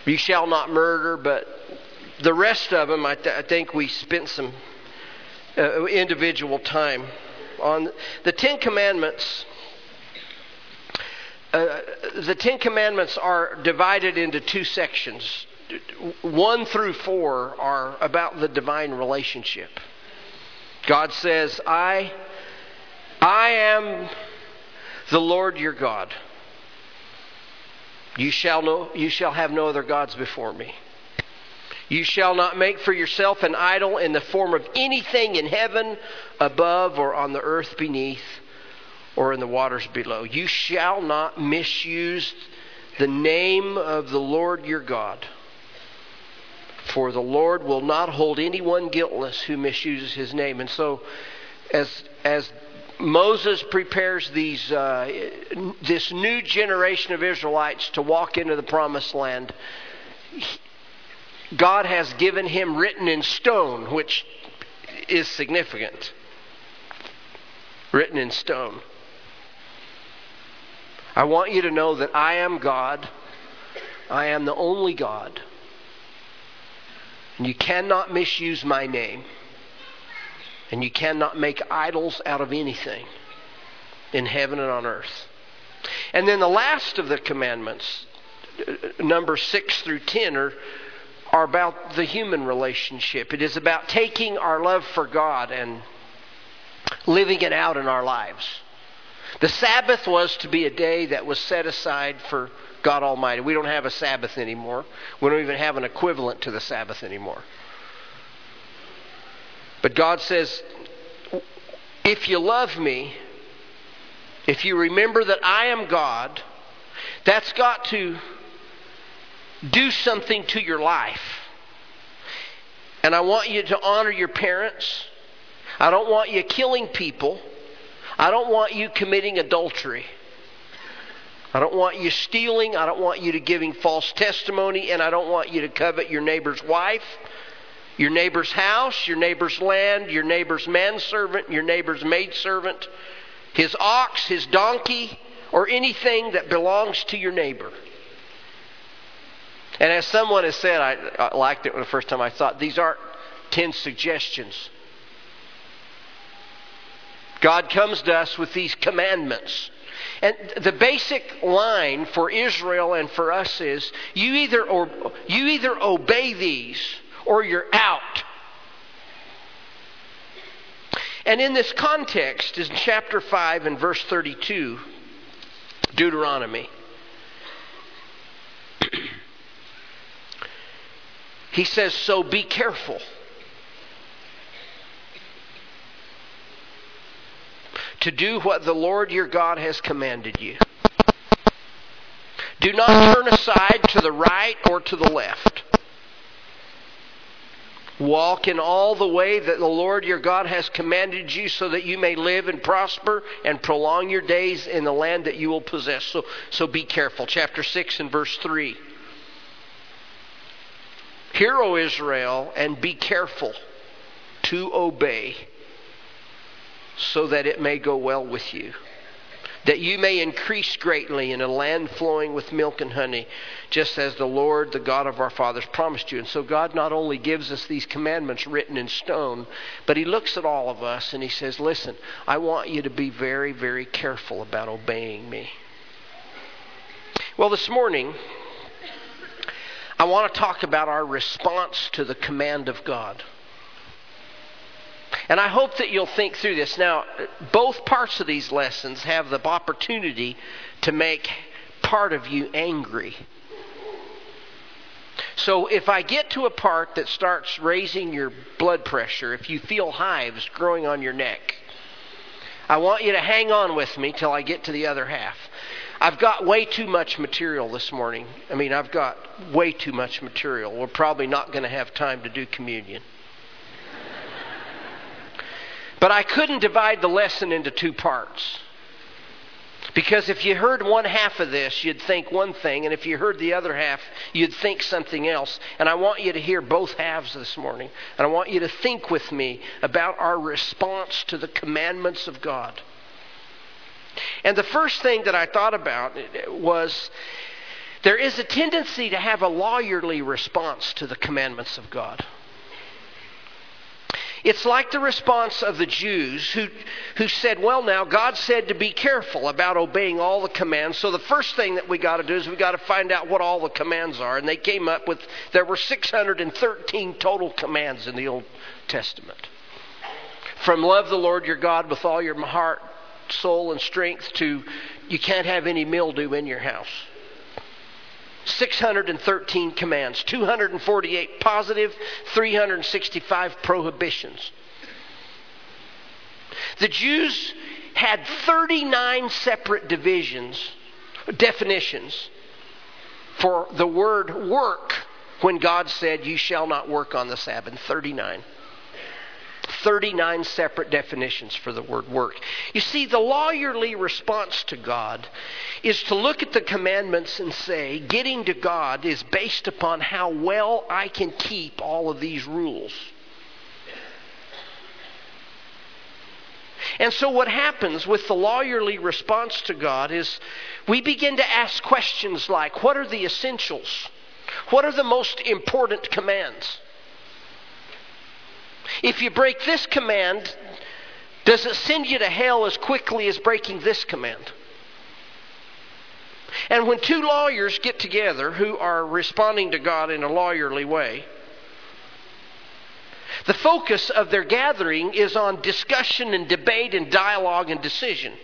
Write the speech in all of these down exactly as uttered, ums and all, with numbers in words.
You shall not murder, but the rest of them, I, th- I think we spent some uh, individual time on. The Ten Commandments, uh, the Ten Commandments are divided into two sections. One through four are about the divine relationship. God says, I, I am the Lord your God. You shall know, you shall have no other gods before me. You shall not make for yourself an idol in the form of anything in heaven above or on the earth beneath or in the waters below. You shall not misuse the name of the Lord your God. For the Lord will not hold anyone guiltless who misuses his name. And so as as Moses prepares these uh, this new generation of Israelites to walk into the promised land, God has given him written in stone, which is significant. Written in stone. I want you to know that I am God. I am the only God. And you cannot misuse my name. And you cannot make idols out of anything in heaven and on earth. And then the last of the commandments, number six through ten, are, are about the human relationship. It is about taking our love for God and living it out in our lives. The Sabbath was to be a day that was set aside for God Almighty. We don't have a Sabbath anymore. We don't even have an equivalent to the Sabbath anymore. But God says, if you love me, if you remember that I am God, that's got to do something to your life. And I want you to honor your parents. I don't want you killing people. I don't want you committing adultery. I don't want you stealing. I don't want you to giving false testimony. And I don't want you to covet your neighbor's wife, your neighbor's house, your neighbor's land, your neighbor's manservant, your neighbor's maidservant, his ox, his donkey, or anything that belongs to your neighbor. And as someone has said, I, I liked it the first time I thought, these aren't ten suggestions. God comes to us with these commandments. And the basic line for Israel and for us is, you either or, you either obey these or you're out. And in this context is chapter five and verse thirty-two, Deuteronomy. He says, so be careful to do what the Lord your God has commanded you. Do not turn aside to the right or to the left. Walk in all the way that the Lord your God has commanded you, so that you may live and prosper and prolong your days in the land that you will possess. So, so be careful. Chapter six and verse three. Hear, O Israel, and be careful to obey, so that it may go well with you, that you may increase greatly in a land flowing with milk and honey, just as the Lord, the God of our fathers, promised you. And so God not only gives us these commandments written in stone, but He looks at all of us and He says, listen, I want you to be very, very careful about obeying me. Well, this morning, I want to talk about our response to the command of God. And I hope that you'll think through this. Now, both parts of these lessons have the opportunity to make part of you angry. So if I get to a part that starts raising your blood pressure, if you feel hives growing on your neck, I want you to hang on with me till I get to the other half. I've got way too much material this morning. I mean, I've got way too much material. We're probably not going to have time to do communion. But I couldn't divide the lesson into two parts. Because if you heard one half of this, you'd think one thing. And if you heard the other half, you'd think something else. And I want you to hear both halves this morning. And I want you to think with me about our response to the commandments of God. And the first thing that I thought about was There is a tendency to have a lawyerly response to the commandments of God. It's like the response of the Jews who, who said, well, now, God said to be careful about obeying all the commands. So the first thing that we got to do is we got to find out what all the commands are. And they came up with, there were six hundred thirteen total commands in the Old Testament. From love the Lord your God with all your heart, soul, and strength to you can't have any mildew in your house. six hundred thirteen commands, two hundred forty-eight positive, three hundred sixty-five prohibitions. The Jews had thirty-nine separate divisions, definitions for the word work when God said, you shall not work on the Sabbath. thirty-nine. thirty-nine separate definitions for the word work. You see, the lawyerly response to God is to look at the commandments and say, getting to God is based upon how well I can keep all of these rules. And so what happens with the lawyerly response to God is we begin to ask questions like, what are the essentials? What are the most important commands? If you break this command, does it send you to hell as quickly as breaking this command? And when two lawyers get together who are responding to God in a lawyerly way, the focus of their gathering is on discussion and debate and dialogue and decision.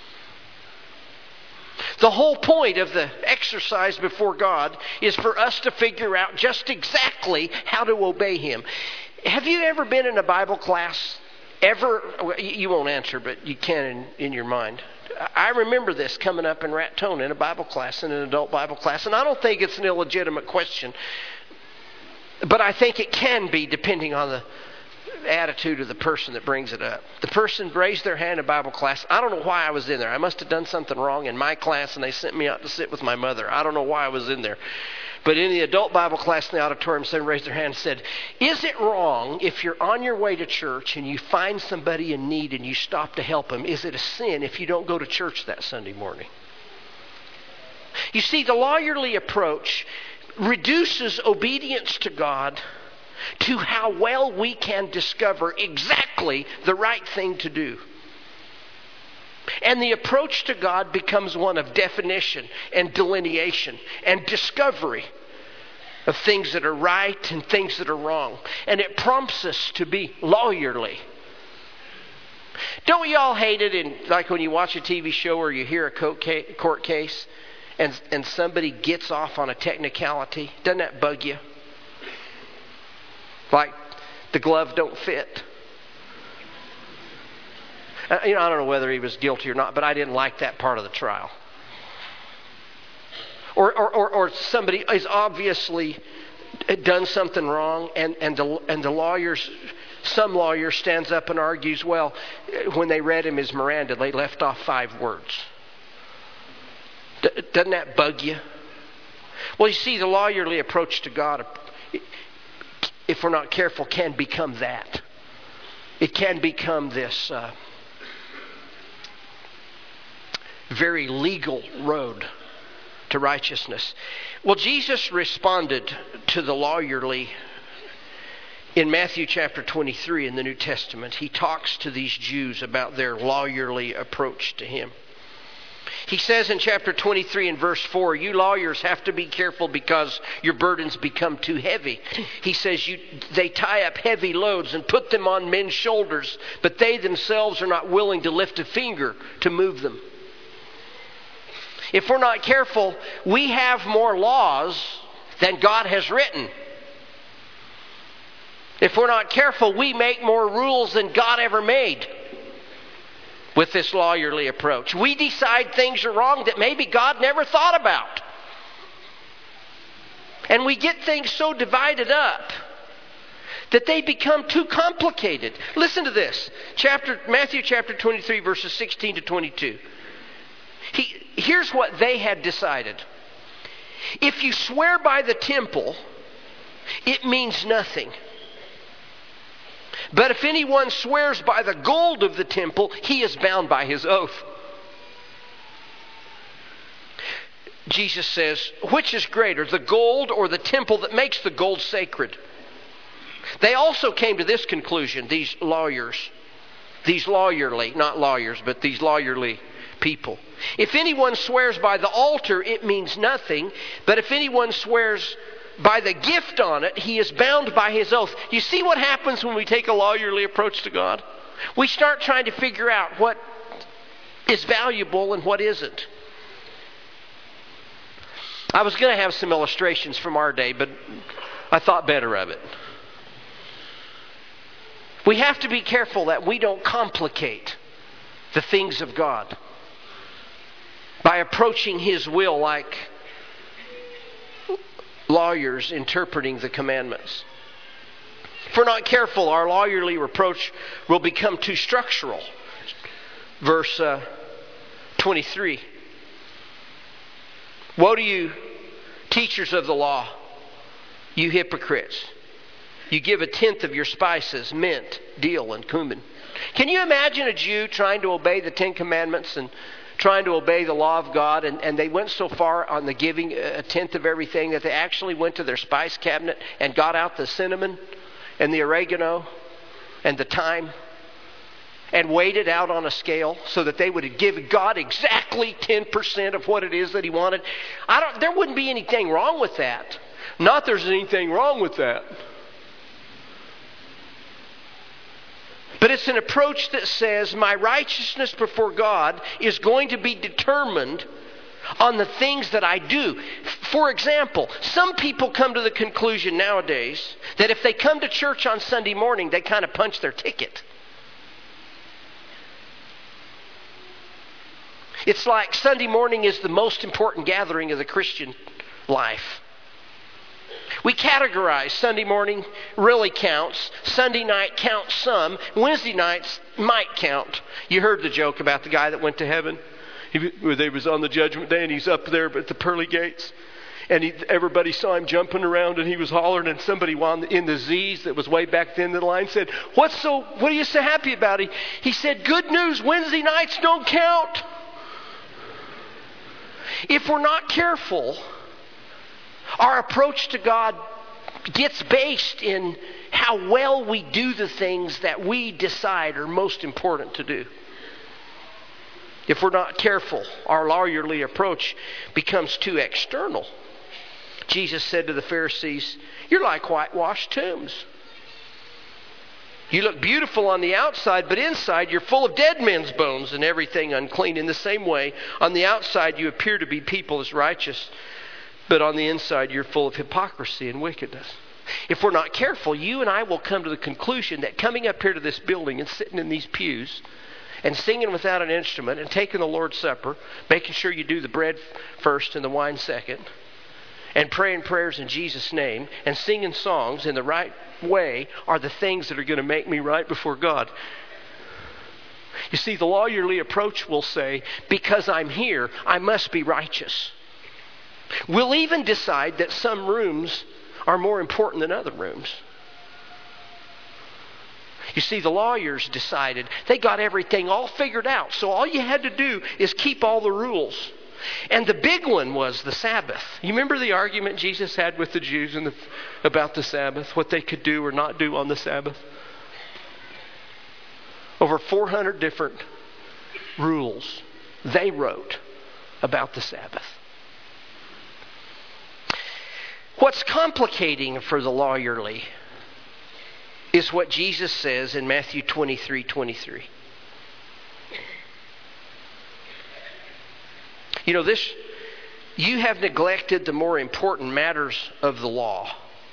The whole point of the exercise before God is for us to figure out just exactly how to obey Him. Have you ever been in a Bible class? Ever? You won't answer, but you can in, in your mind. I remember this coming up in Raton in a Bible class, in an adult Bible class. And I don't think it's an illegitimate question. But I think it can be, depending on the attitude of the person that brings it up. The person raised their hand in Bible class. I don't know why I was in there. I must have done something wrong in my class, and they sent me out to sit with my mother. I don't know why I was in there. But in the adult Bible class in the auditorium, someone raised their hand and said, is it wrong if you're on your way to church and you find somebody in need and you stop to help them? Is it a sin if you don't go to church that Sunday morning? You see, the lawyerly approach reduces obedience to God to how well we can discover exactly the right thing to do. And the approach to God becomes one of definition and delineation and discovery of things that are right and things that are wrong. And it prompts us to be lawyerly. Don't we all hate it in, like when you watch a T V show or you hear a court case and, and somebody gets off on a technicality? Doesn't that bug you? Like the glove don't fit. You know, I don't know whether he was guilty or not, but I didn't like that part of the trial. Or, or, or, or somebody is obviously done something wrong, and, and, the, and the lawyers, some lawyer stands up and argues, well, when they read him his Miranda, they left off five words. D- doesn't that bug you? Well, you see, the lawyerly approach to God, if we're not careful, can become that. It can become this Uh, very legal road to righteousness. Well, Jesus responded to the lawyerly in Matthew chapter twenty-three in the New Testament. He talks to these Jews about their lawyerly approach to Him. He says in chapter twenty-three and verse four, you lawyers have to be careful because your burdens become too heavy. He says you, they tie up heavy loads and put them on men's shoulders, but they themselves are not willing to lift a finger to move them. If we're not careful, we have more laws than God has written. If we're not careful, we make more rules than God ever made with this lawyerly approach. We decide things are wrong that maybe God never thought about. And we get things so divided up that they become too complicated. Listen to this. Chapter Matthew chapter twenty-three, verses sixteen to twenty-two. He, here's what they had decided. If you swear by the temple, it means nothing. But if anyone swears by the gold of the temple, he is bound by his oath. Jesus says, which is greater, the gold or the temple that makes the gold sacred? They also came to this conclusion, these lawyers, these lawyerly, not lawyers, but these lawyerly people. If anyone swears by the altar, it means nothing. But if anyone swears by the gift on it, he is bound by his oath. You see what happens when we take a lawyerly approach to God? We start trying to figure out what is valuable and what isn't. I was going to have some illustrations from our day, but I thought better of it. We have to be careful that we don't complicate the things of God by approaching His will like lawyers interpreting the commandments. If we're not careful, our lawyerly reproach will become too structural. Verse uh, twenty-three. Woe to you, teachers of the law, you hypocrites! You give a tenth of your spices, mint, dill, and cumin. Can you imagine a Jew trying to obey the Ten Commandments and trying to obey the law of God, and, and they went so far on the giving a tenth of everything that they actually went to their spice cabinet and got out the cinnamon and the oregano and the thyme and weighed it out on a scale so that they would give God exactly ten percent of what it is that He wanted? I don't. There wouldn't be anything wrong with that. Not there's anything wrong with that. But it's an approach that says my righteousness before God is going to be determined on the things that I do. For example, some people come to the conclusion nowadays that if they come to church on Sunday morning, they kind of punch their ticket. It's like Sunday morning is the most important gathering of the Christian life. We categorize Sunday morning really counts. Sunday night counts some. Wednesday nights might count. You heard the joke about the guy that went to heaven. He, he was on the judgment day and he's up there at the pearly gates. And he, everybody saw him jumping around and he was hollering. And somebody in the Z's that was way back then in the line said, What's so, what are you so happy about? He, he said, good news, Wednesday nights don't count. If we're not careful, our approach to God gets based in how well we do the things that we decide are most important to do. If we're not careful, our lawyerly approach becomes too external. Jesus said to the Pharisees, you're like whitewashed tombs. You look beautiful on the outside, but inside you're full of dead men's bones and everything unclean. In the same way, on the outside you appear to be people as righteous, but on the inside you're full of hypocrisy and wickedness. If we're not careful, you and I will come to the conclusion that coming up here to this building and sitting in these pews and singing without an instrument and taking the Lord's Supper, making sure you do the bread first and the wine second, and praying prayers in Jesus' name and singing songs in the right way are the things that are going to make me right before God. You see, the lawyerly approach will say, because I'm here, I must be righteous. We'll even decide that some rooms are more important than other rooms. You see, the lawyers decided they got everything all figured out. So all you had to do is keep all the rules. And the big one was the Sabbath. You remember the argument Jesus had with the Jews in the, about the Sabbath, what they could do or not do on the Sabbath? Over four hundred different rules they wrote about the Sabbath. What's complicating for the lawyerly is what Jesus says in Matthew twenty-three twenty-three. You know, this, you have neglected the more important matters of the law.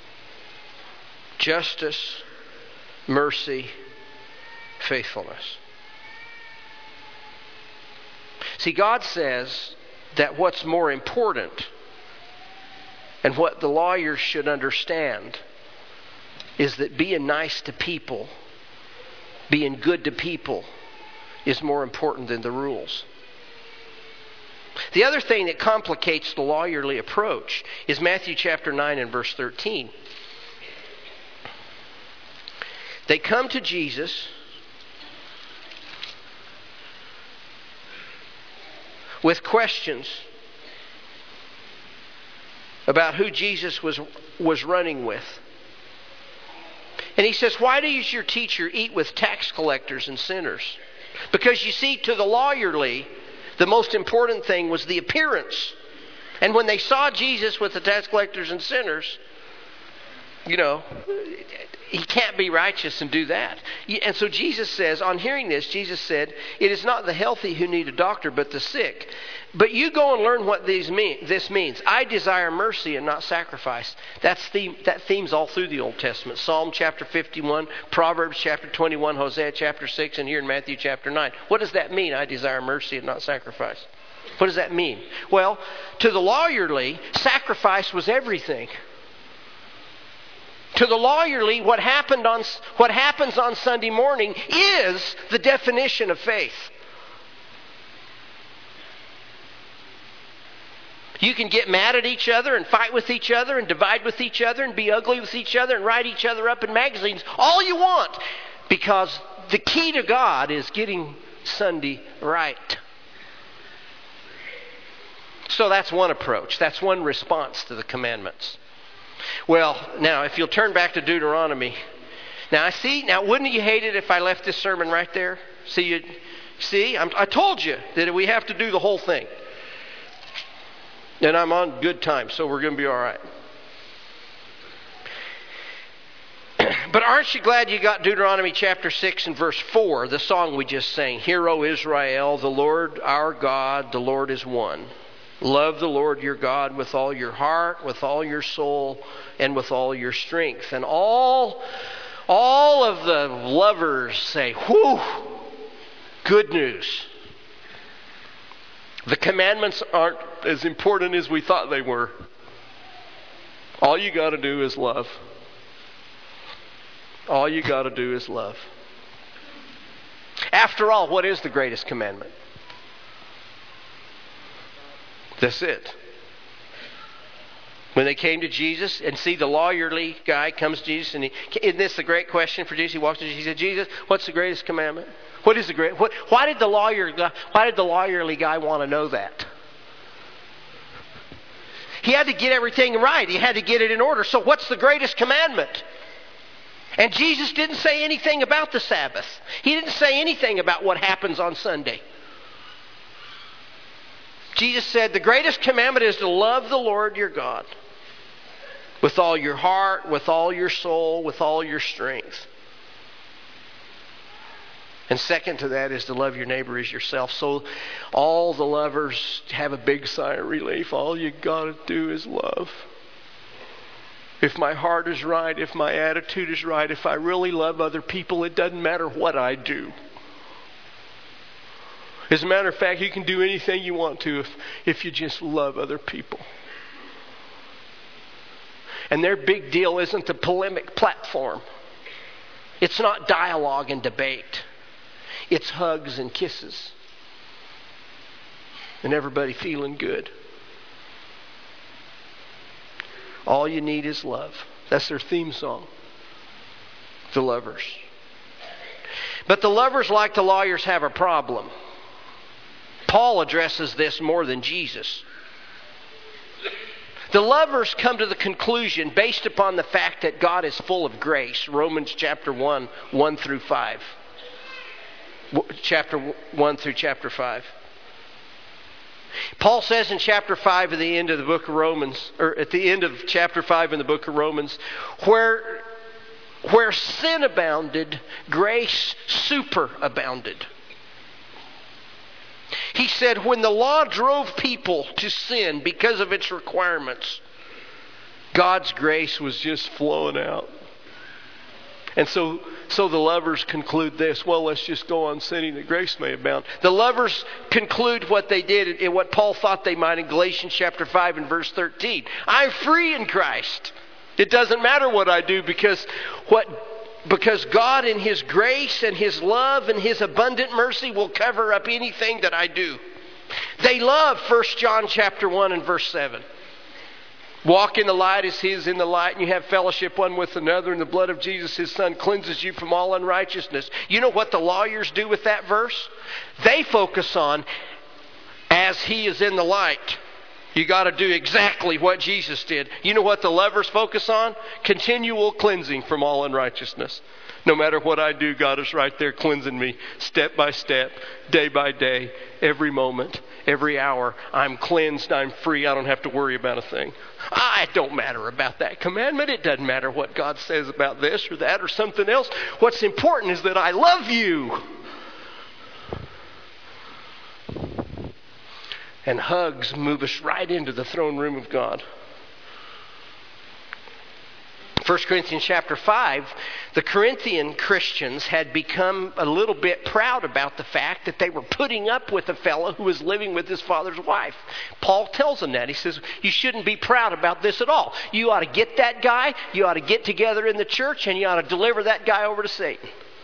Justice, mercy, faithfulness. See, God says that what's more important and what the lawyers should understand is that being nice to people, being good to people, is more important than the rules. The other thing that complicates the lawyerly approach is Matthew chapter nine and verse thirteen. They come to Jesus with questions about who Jesus was, was running with. And he says, why does your teacher eat with tax collectors and sinners? Because you see, to the lawyerly, the most important thing was the appearance. And when they saw Jesus with the tax collectors and sinners, you know, he can't be righteous and do that. And so Jesus says, on hearing this, Jesus said, it is not the healthy who need a doctor, but the sick. But you go and learn what these mean, this means. I desire mercy and not sacrifice. That's theme, that theme's all through the Old Testament. Psalm chapter fifty-one, Proverbs chapter twenty-one, Hosea chapter six, and here in Matthew chapter nine. What does that mean? I desire mercy and not sacrifice. What does that mean? Well, to the lawyerly, sacrifice was everything. To the lawyerly, what happened on what happens on Sunday morning is the definition of faith. You can get mad at each other and fight with each other and divide with each other and be ugly with each other and write each other up in magazines all you want, because the key to God is getting Sunday right. So that's one approach. That's one response to the commandments. Well, now, if you'll turn back to Deuteronomy. Now, I see, now wouldn't you hate it if I left this sermon right there? See, you, see, I'm, I told you that we have to do the whole thing. And I'm on good time, so we're going to be all right. But aren't you glad you got Deuteronomy chapter six and verse four, the song we just sang? Hear, O Israel, the Lord our God, the Lord is one. Love the Lord your God with all your heart, with all your soul, and with all your strength. And all, all of the lovers say, whew, good news. The commandments aren't as important as we thought they were. All you got to do is love. All you got to do is love. After all, what is the greatest commandment? That's it. When they came to Jesus, and see the lawyerly guy comes to Jesus, and he, isn't this the great question for Jesus? He walks to Jesus, he said, Jesus, what's the greatest commandment? What is the great? What, why did the lawyer? Why did the lawyerly guy want to know that? He had to get everything right. He had to get it in order. So what's the greatest commandment? And Jesus didn't say anything about the Sabbath. He didn't say anything about what happens on Sunday. Jesus said the greatest commandment is to love the Lord your God with all your heart, with all your soul, with all your strength. And second to that is to love your neighbor as yourself. So all the lovers have a big sigh of relief. All you got to do is love. If my heart is right, if my attitude is right, if I really love other people, it doesn't matter what I do. As a matter of fact, you can do anything you want to if, if you just love other people. And their big deal isn't the polemic platform. It's not dialogue and debate. It's hugs and kisses. And everybody feeling good. All you need is love. That's their theme song. The lovers. But the lovers, like the lawyers, have a problem. Paul addresses this more than Jesus. The lovers come to the conclusion based upon the fact that God is full of grace. Romans chapter one, one through five. Chapter one through chapter five. Paul says in chapter five at the end of the book of Romans, or at the end of chapter five in the book of Romans, where, where sin abounded, grace superabounded. He said when the law drove people to sin because of its requirements, God's grace was just flowing out. And so, so the lovers conclude this, well, let's just go on sinning that grace may abound. The lovers conclude what they did and what Paul thought they might in Galatians chapter five and verse thirteen. I'm free in Christ. It doesn't matter what I do because what because God in His grace and His love and His abundant mercy will cover up anything that I do. They love First John chapter one and verse seven. Walk in the light as He is in the light, and you have fellowship one with another, and the blood of Jesus, His Son, cleanses you from all unrighteousness. You know what the lawyers do with that verse? They focus on as He is in the light. You got to do exactly what Jesus did. You know what the lovers focus on? Continual cleansing from all unrighteousness. No matter what I do, God is right there cleansing me step by step, day by day, every moment, every hour. I'm cleansed, I'm free, I don't have to worry about a thing. Ah, it don't matter about that commandment. It doesn't matter what God says about this or that or something else. What's important is that I love you. And hugs move us right into the throne room of God. First Corinthians chapter five, the Corinthian Christians had become a little bit proud about the fact that they were putting up with a fellow who was living with his father's wife. Paul tells them that. He says, you shouldn't be proud about this at all. You ought to get that guy, you ought to get together in the church, and you ought to deliver that guy over to Satan.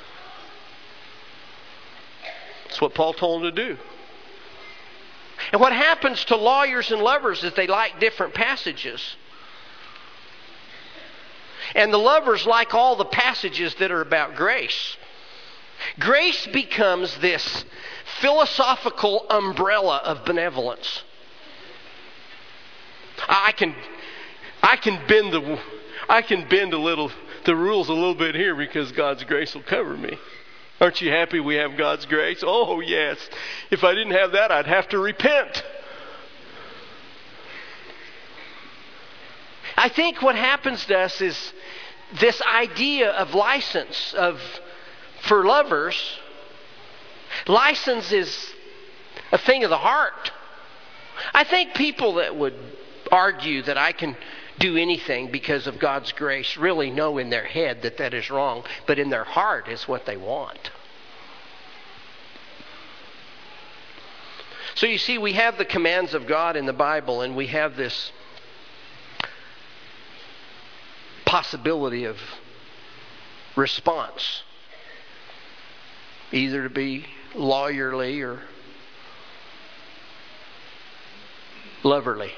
That's what Paul told them to do. And what happens to lawyers and lovers is they like different passages. And the lovers like all the passages that are about grace. Grace becomes this philosophical umbrella of benevolence. I can, I can bend the, I can bend a little the rules a little bit here because God's grace will cover me. Aren't you happy we have God's grace? Oh, yes. If I didn't have that, I'd have to repent. I think what happens to us is this idea of license of for lovers. License is a thing of the heart. I think people that would argue that I can do anything because of God's grace really know in their head that that is wrong, but in their heart is what they want. So you see, we have the commands of God in the Bible, and we have this possibility of response, either to be lawyerly or loverly.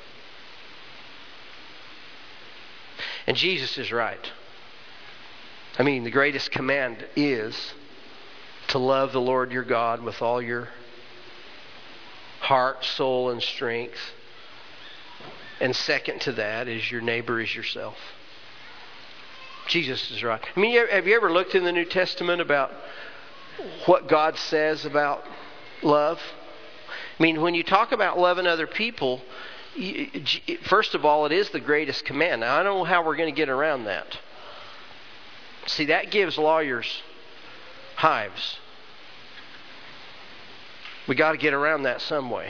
And Jesus is right. I mean, the greatest command is to love the Lord your God with all your heart, soul, and strength. And second to that is your neighbor as yourself. Jesus is right. I mean, have you ever looked in the New Testament about what God says about love? I mean, when you talk about loving other people, first of all, it is the greatest command. Now, I don't know how we're going to get around that. See, that gives lawyers hives. We got to get around that some way.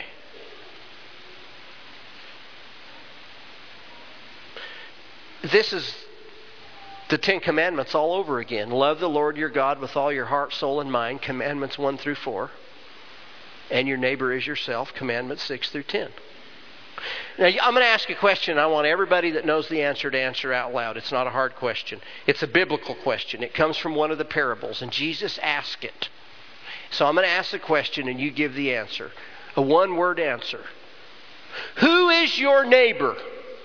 This is the Ten Commandments all over again. Love the Lord your God with all your heart, soul, and mind. Commandments one through four. And your neighbor as yourself. Commandments six through ten. Now, I'm going to ask a question. I want everybody that knows the answer to answer out loud. It's not a hard question. It's a biblical question. It comes from one of the parables, and Jesus asked it. So I'm going to ask the question, and you give the answer. A one-word answer. Who is your neighbor?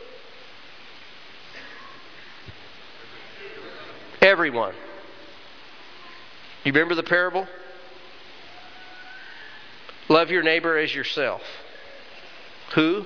Everyone. You remember the parable? Love your neighbor as yourself. Who?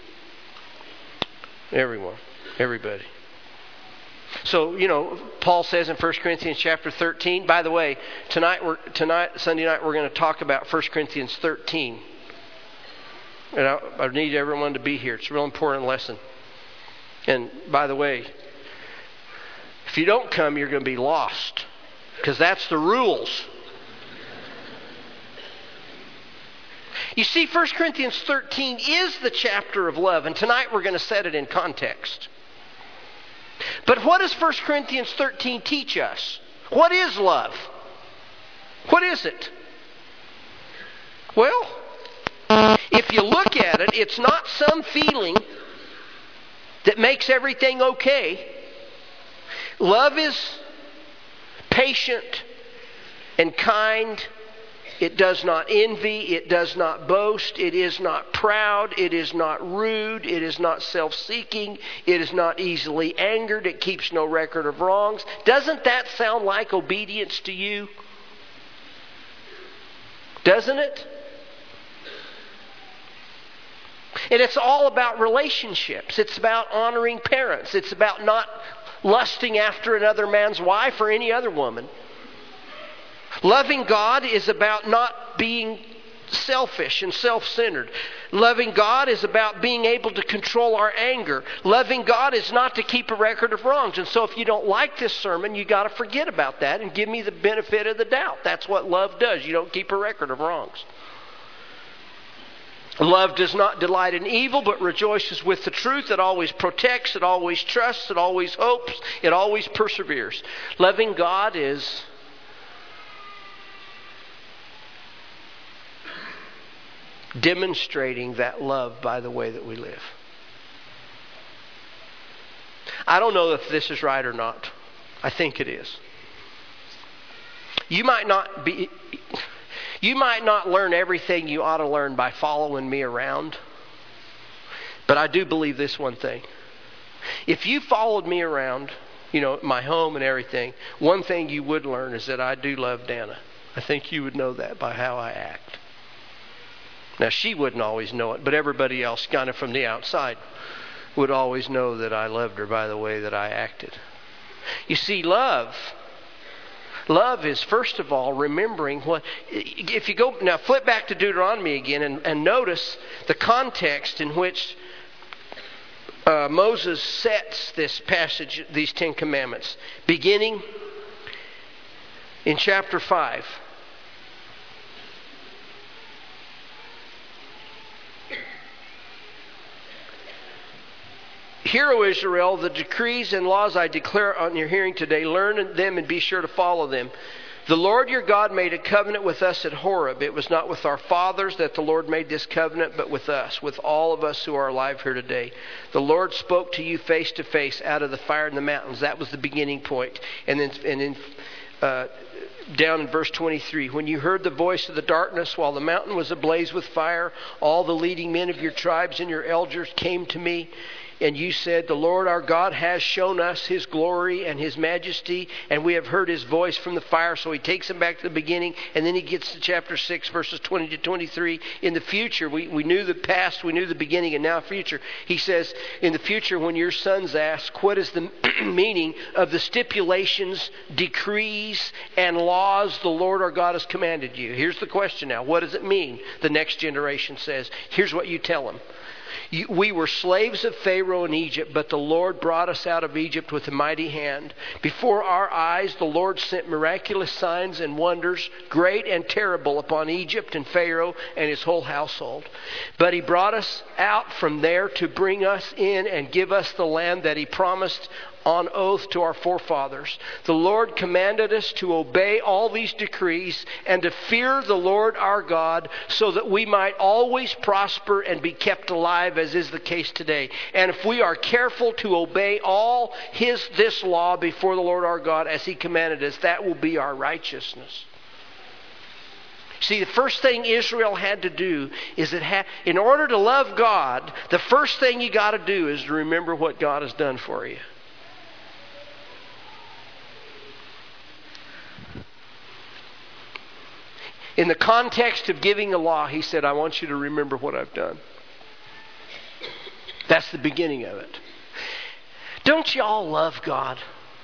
Everyone. Everybody. So, you know, Paul says in First Corinthians chapter thirteen, by the way, tonight, we're, tonight Sunday night, we're going to talk about First Corinthians thirteen. And I, I need everyone to be here. It's a real important lesson. And by the way, if you don't come, you're going to be lost. Because that's the rules. You see, First Corinthians thirteen is the chapter of love. And tonight we're going to set it in context. But what does First Corinthians thirteen teach us? What is love? What is it? Well, if you look at it, it's not some feeling that makes everything okay. Love is patient and kind. It does not envy. It does not boast. It is not proud. It is not rude. It is not self-seeking. It is not easily angered. It keeps no record of wrongs. Doesn't that sound like obedience to you? Doesn't it? And it's all about relationships. It's about honoring parents. It's about not lusting after another man's wife or any other woman. Loving God is about not being selfish and self-centered. Loving God is about being able to control our anger. Loving God is not to keep a record of wrongs. And so if you don't like this sermon, you got to forget about that and give me the benefit of the doubt. That's what love does. You don't keep a record of wrongs. Love does not delight in evil, but rejoices with the truth. It always protects. It always trusts. It always hopes. It always perseveres. Loving God is demonstrating that love by the way that we live. I don't know if this is right or not. I think it is. You might not be... You might not learn everything you ought to learn by following me around. But I do believe this one thing. If you followed me around, you know, my home and everything, one thing you would learn is that I do love Dana. I think you would know that by how I act. Now, she wouldn't always know it, but everybody else kind of from the outside would always know that I loved her by the way that I acted. You see, love... Love is, first of all, remembering what... If you go... Now, flip back to Deuteronomy again and, and notice the context in which uh, Moses sets this passage, these Ten Commandments. Beginning in chapter five. Hear, O Israel, the decrees and laws I declare on your hearing today. Learn them and be sure to follow them. The Lord your God made a covenant with us at Horeb. It was not with our fathers that the Lord made this covenant, but with us, with all of us who are alive here today. The Lord spoke to you face to face out of the fire in the mountains. That was the beginning point. And then, and then uh, down in verse twenty-three, when you heard the voice of the darkness while the mountain was ablaze with fire, all the leading men of your tribes and your elders came to me. And you said, the Lord our God has shown us His glory and His majesty, and we have heard His voice from the fire. So he takes them back to the beginning, and then he gets to chapter six, verses twenty to twenty-three. In the future, we, we knew the past, we knew the beginning, and now future. He says, in the future, when your sons ask, what is the meaning of the stipulations, decrees, and laws the Lord our God has commanded you? Here's the question now. What does it mean? The next generation says, here's what you tell them. You, we were slaves of Pharaoh in Egypt, but the Lord brought us out of Egypt with a mighty hand. Before our eyes, the Lord sent miraculous signs and wonders, great and terrible, upon Egypt and Pharaoh and his whole household. But He brought us out from there to bring us in and give us the land that He promised on oath to our forefathers. The Lord commanded us to obey all these decrees and to fear the Lord our God, so that we might always prosper and be kept alive, as is the case today. And if we are careful to obey all his this law before the Lord our God as He commanded us, that will be our righteousness. See, the first thing Israel had to do is that ha- in order to love God, the first thing you got to do is to remember what God has done for you. In the context of giving the law, He said, I want you to remember what I've done. That's the beginning of it. Don't you all love God?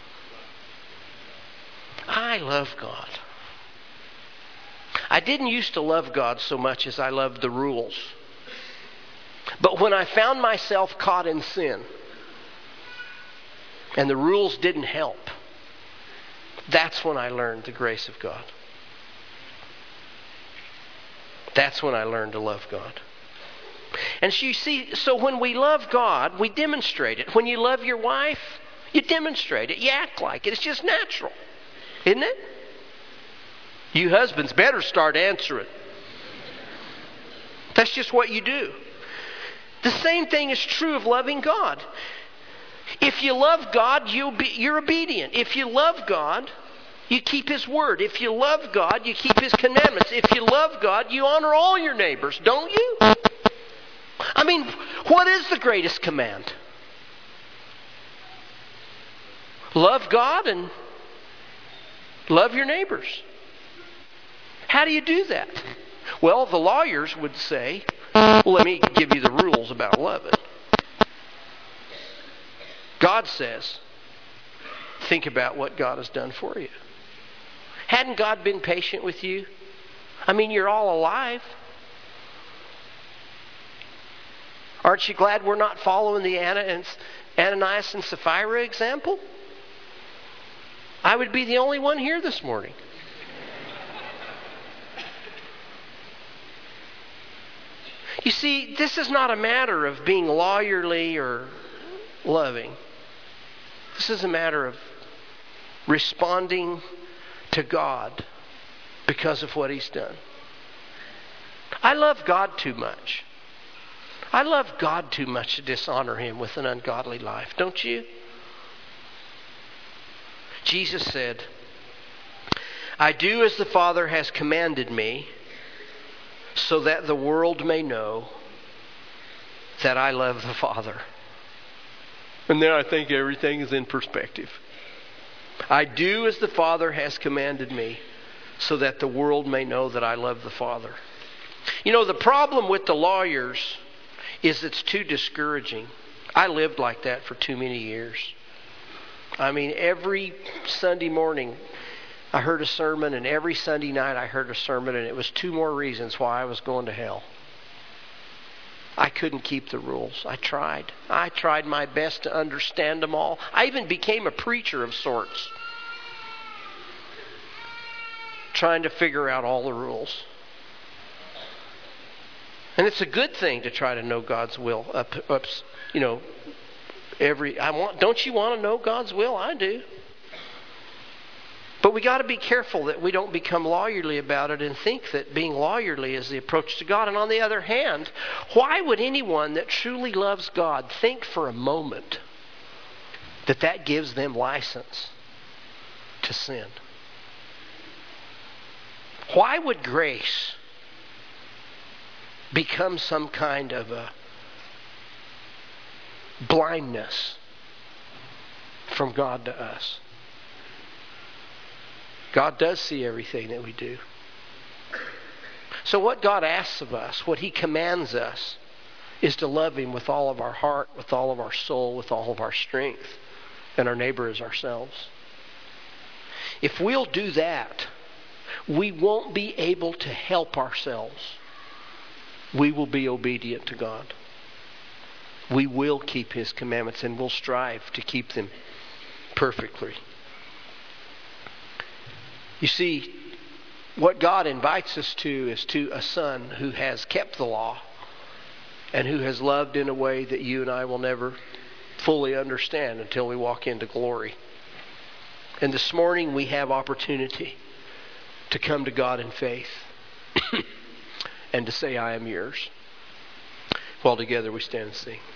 I love God. I didn't used to love God so much as I loved the rules. But when I found myself caught in sin, and the rules didn't help, that's when I learned the grace of God. That's when I learned to love God. And you see, so when we love God, we demonstrate it. When you love your wife, you demonstrate it. You act like it. It's just natural. Isn't it? You husbands better start answering. That's just what you do. The same thing is true of loving God. If you love God, you'll be, you're obedient. If you love God, you keep His word. If you love God, you keep His commandments. If you love God, you honor all your neighbors, don't you? I mean, what is the greatest command? Love God and love your neighbors. How do you do that? Well, the lawyers would say, Well, let me give you the rules about loving. God says, think about what God has done for you. Hadn't God been patient with you? I mean, you're all alive. Aren't you glad we're not following the Ananias and Sapphira example? I would be the only one here this morning. You see, this is not a matter of being lawyerly or loving. This is a matter of responding to God because of what He's done. I love God too much. I love God too much to dishonor Him with an ungodly life, don't you? Jesus said, I do as the Father has commanded me, so that the world may know that I love the Father. And then I think everything is in perspective. I do as the Father has commanded me, so that the world may know that I love the Father. You know, the problem with the lawyers is it's too discouraging. I lived like that for too many years. I mean, every Sunday morning I heard a sermon, and every Sunday night I heard a sermon, and it was two more reasons why I was going to hell. I couldn't keep the rules. I tried. I tried my best to understand them all. I even became a preacher of sorts, trying to figure out all the rules. And it's a good thing to try to know God's will. Up, up, you know, every I want. Don't you want to know God's will? I do. But we got to be careful that we don't become lawyerly about it and think that being lawyerly is the approach to God. And on the other hand, why would anyone that truly loves God think for a moment that that gives them license to sin? Why would grace become some kind of a blindness from God to us? God does see everything that we do. So what God asks of us, what He commands us, is to love Him with all of our heart, with all of our soul, with all of our strength, and our neighbor as ourselves. If we'll do that, we won't be able to help ourselves. We will be obedient to God. We will keep His commandments, and we'll strive to keep them perfectly. You see, what God invites us to is to a son who has kept the law and who has loved in a way that you and I will never fully understand until we walk into glory. And this morning we have opportunity to come to God in faith and to say, I am yours. While together we stand and sing.